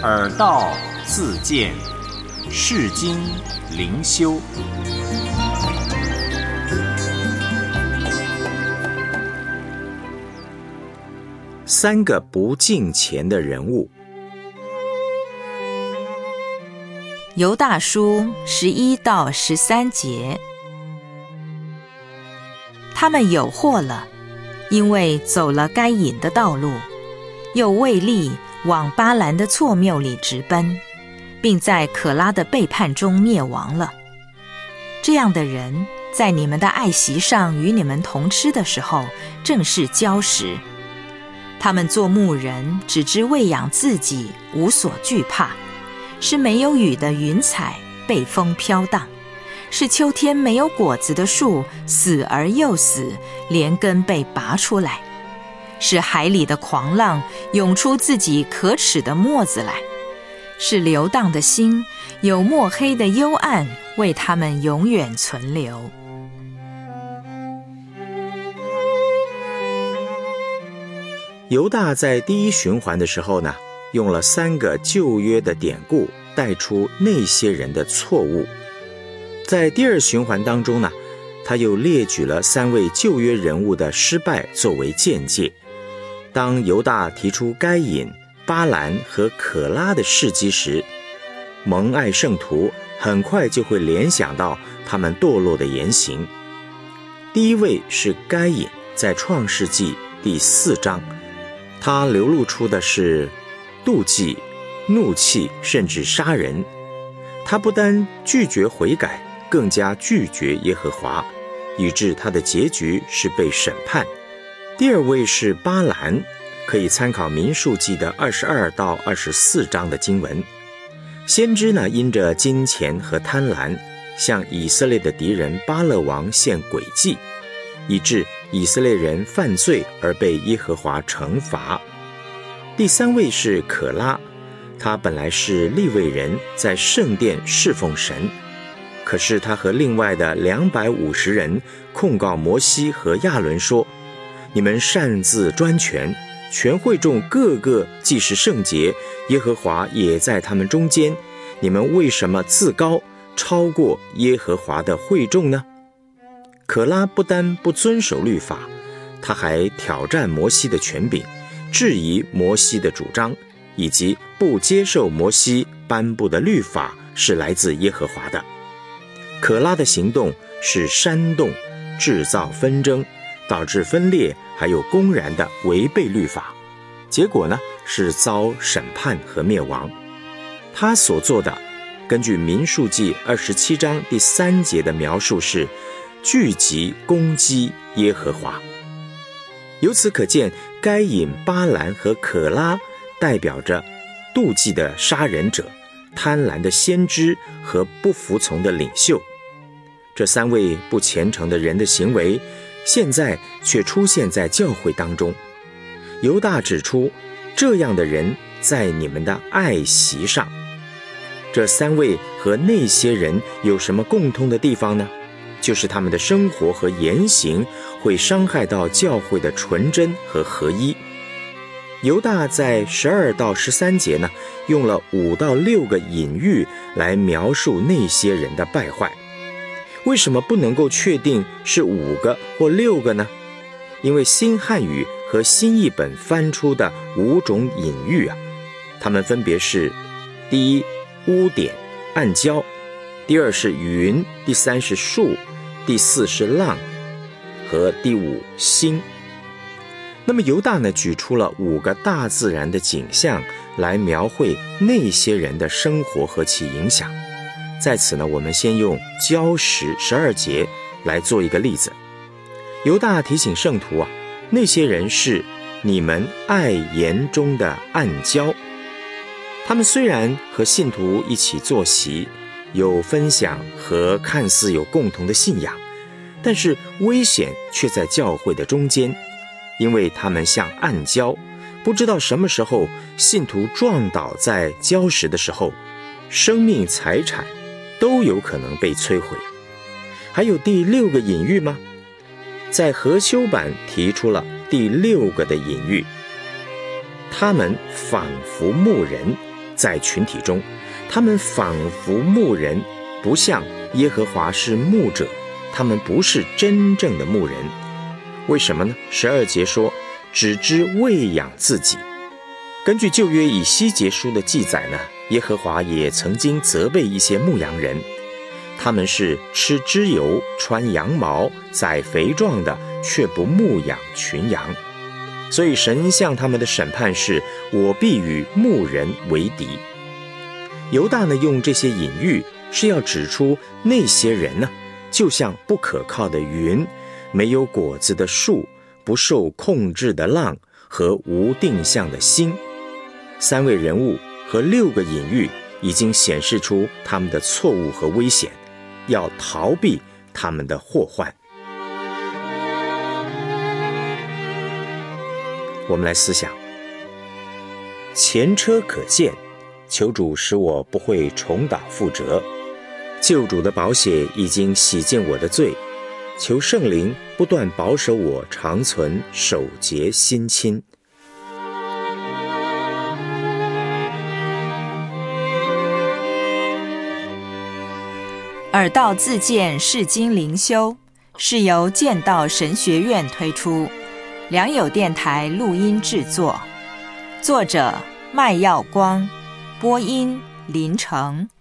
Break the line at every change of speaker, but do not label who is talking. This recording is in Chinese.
耳道自见，世经灵修。3个不敬虔的人物。
犹大书11到13节，他们有祸了，因为走了该隐的道路，又为利往巴兰的错谬里直奔，并在可拉的背叛中灭亡了。这样的人，在你们的爱席上与你们同吃的时候，正是礁石。他们做牧人，只知喂养自己，无所惧怕，是没有雨的云彩，被风飘荡，是秋天没有果子的树，死而又死，连根被拔出来，是海里的狂浪，涌出自己可耻的沫子来，是流荡的心，有墨黑的幽暗，为他们永远存留。
犹大在第一循环的时候呢，用了3个旧约的典故带出那些人的错误。在第二循环当中呢，他又列举了3位旧约人物的失败作为鉴戒。当犹大提出该隐、巴兰和可拉的事迹时，蒙爱圣徒很快就会联想到他们堕落的言行。第一位是该隐，在创世纪第4章，他流露出的是妒忌、怒气，甚至杀人。他不单拒绝悔改，更加拒绝耶和华，以致他的结局是被审判。第二位是巴兰，可以参考民数记的22到24章的经文。先知呢，因着金钱和贪婪，向以色列的敌人巴勒王献诡计，以致以色列人犯罪而被耶和华惩罚。第3位是可拉，他本来是利未人，在圣殿侍奉神，可是他和另外的250人控告摩西和亚伦说，你们擅自专权，全会众个个既是圣洁，耶和华也在他们中间，你们为什么自高，超过耶和华的会众呢？可拉不单不遵守律法，他还挑战摩西的权柄，质疑摩西的主张，以及不接受摩西颁布的律法是来自耶和华的。可拉的行动是煽动、制造纷争，导致分裂，还有公然的违背律法，结果呢是遭审判和灭亡。他所做的，根据民数记27章第3节的描述是聚集攻击耶和华。由此可见，该隐、巴兰和可拉代表着妒忌的杀人者、贪婪的先知和不服从的领袖。这3位不虔诚的人的行为，现在却出现在教会当中。犹大指出，这样的人在你们的爱席上。这3位和那些人有什么共通的地方呢？就是他们的生活和言行会伤害到教会的纯真和合一。犹大在12到13节呢，用了5到6个隐喻来描述那些人的败坏。为什么不能够确定是5个或6个呢？因为新汉语和新译本翻出的5种隐喻它们分别是：第一，污点、暗礁；第2是云；第3是树；第4是浪；和第5，星。那么犹大呢，举出了5个大自然的景象来描绘那些人的生活和其影响。在此呢，我们先用礁石12节来做一个例子。犹大提醒圣徒那些人是你们爱言中的暗礁。他们虽然和信徒一起坐席，有分享和看似有共同的信仰，但是危险却在教会的中间，因为他们像暗礁，不知道什么时候信徒撞倒在礁石的时候，生命财产都有可能被摧毁。还有第6个隐喻吗？在和修版提出了第6个的隐喻，他们仿佛牧人， 在群体中，他们仿佛牧人，不像耶和华是牧者，他们不是真正的牧人。为什么呢？12节说，只知喂养自己。根据旧约以西结书的记载呢，耶和华也曾经责备一些牧羊人，他们是吃脂油、穿羊毛、宰肥壮的，却不牧养群羊。所以神向他们的审判是，我必与牧人为敌。犹大呢，用这些隐喻是要指出那些人呢，就像不可靠的云，没有果子的树，不受控制的浪和无定向的星。3位人物和6个隐喻已经显示出他们的错误和危险，要逃避他们的祸患。我们来思想，前车可鉴，求主使我不会重蹈覆辙。救主的宝血已经洗净我的罪，求圣灵不断保守我，长存守节心亲。
耳道自荐世经灵修是由剑道神学院推出，良友电台录音制作，作者麦耀光，播音林成。